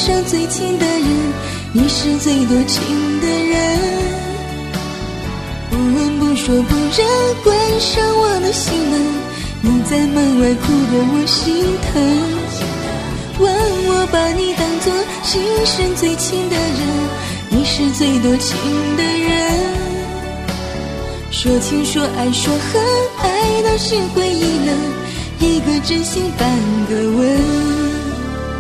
上最亲的人，你是最多情的人。不问不说不认，关上我的心门，你在门外哭得我心疼。问我把你当作今生最亲的人，你是最多情的人。说情说爱说恨，爱到心灰意冷，一个真心半个吻。